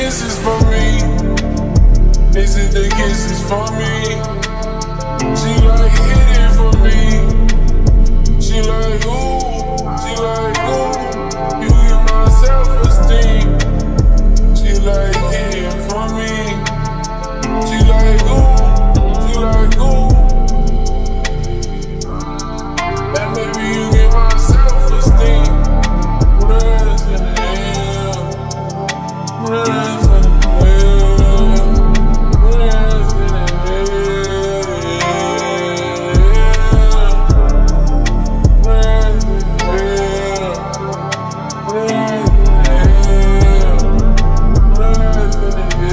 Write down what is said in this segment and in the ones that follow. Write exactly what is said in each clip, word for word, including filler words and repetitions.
kisses for me. This is the kisses for me. She like hit it for me. She like ooh, she like ooh. You get my self-esteem. She like hit it for me. She like ooh, she like ooh. And baby you get my self-esteem. Put her ass in the air. Put her ass in the air. Put her ass in the air. Put her ass in the air. Put her ass in the air. Put her ass in the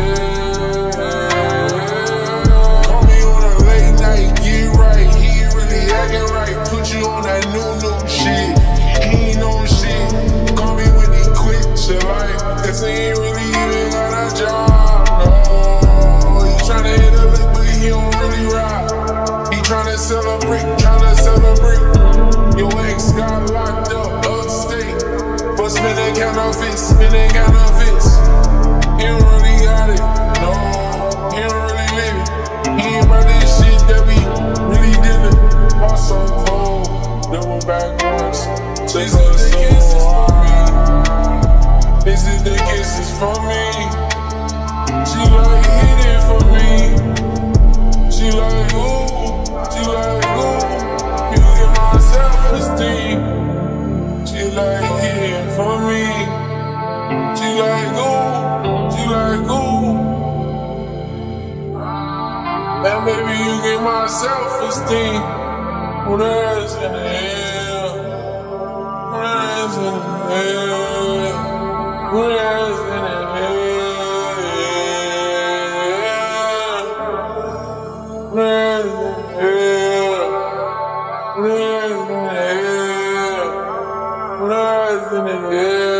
air. Call me on a late night, get right. He ain't really acting right. Put you on that new new shit. He ain't on shit. Call me when he quit your life. Cause he ain't really even got a job. No, he tryna hit a lick, but he don't really ride. He tryna sell a brick, tryna sell a brick. Your ex got locked up upstate for spinning counterfeits, spinning counterfeits. He don't really got it. No, he don't really live it. He ain't about this shit that we really dealing. My so cold, double backwards. This is the kisses for me. This is the kisses for me. She like hit it for me. She like ooh, she like ooh. You get my self-esteem. She like hit it for me. She like ooh, she like ooh. And baby you get my self-esteem. Put her ass in the air. Put her ass in the air. Put her ass in the air. Put her ass in the air. Put her ass in the air. Put her ass in the air.